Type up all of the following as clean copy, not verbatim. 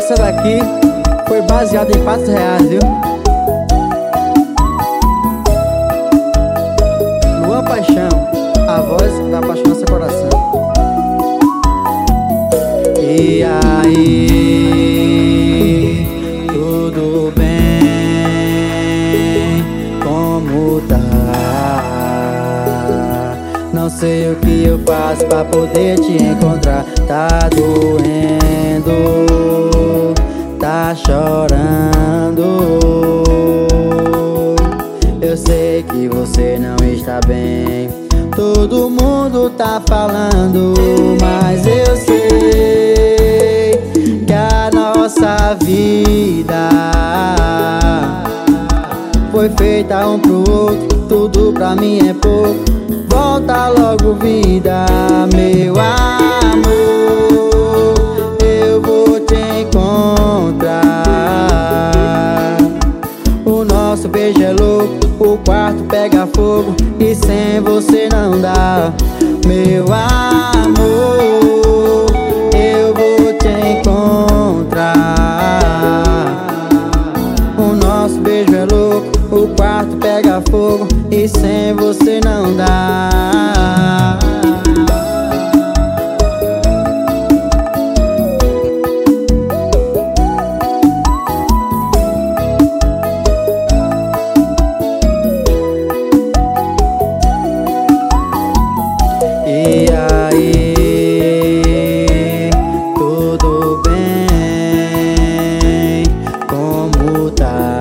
Essa daqui foi baseada em fatos reais, viu? Luan Paixão, a voz da paixão no seu coração. E aí, tudo bem? Como tá? Não sei o que eu faço pra poder te encontrar. Tá doendo, tá chorando. Eu sei que você não está bem. Todo mundo tá falando, mas eu sei que a nossa vida foi feita um pro outro. Tudo pra mim é pouco. Volta logo, vida, meu amor. Eu vou te encontrar. O nosso beijo é louco, o quarto pega fogo e sem você não dá, meu amor. Eu vou te encontrar. O nosso beijo é louco, o quarto pega fogo e sem você não dá. E aí, tudo bem? Como tá?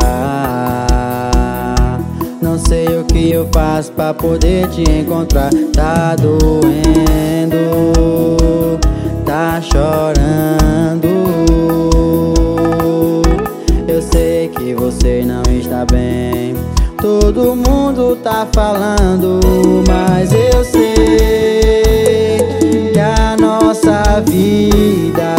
Não sei o que eu faço pra poder te encontrar. Tá doendo, tá chorando. Eu sei que você não está bem. Todo mundo tá falando, mas eu sei que a nossa vida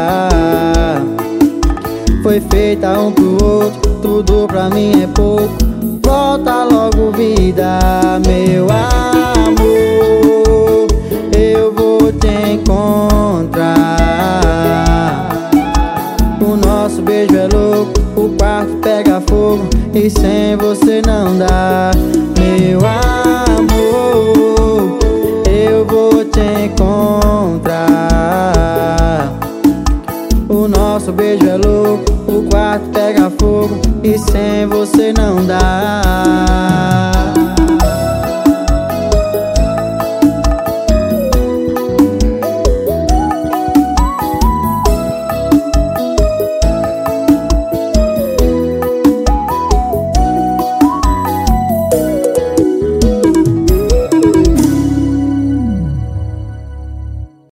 foi feita um pro outro. Tudo pra mim é pouco. Volta logo, vida, meu amor. Eu vou te encontrar. O nosso beijo é louco, o quarto pega fogo e sem você não dá,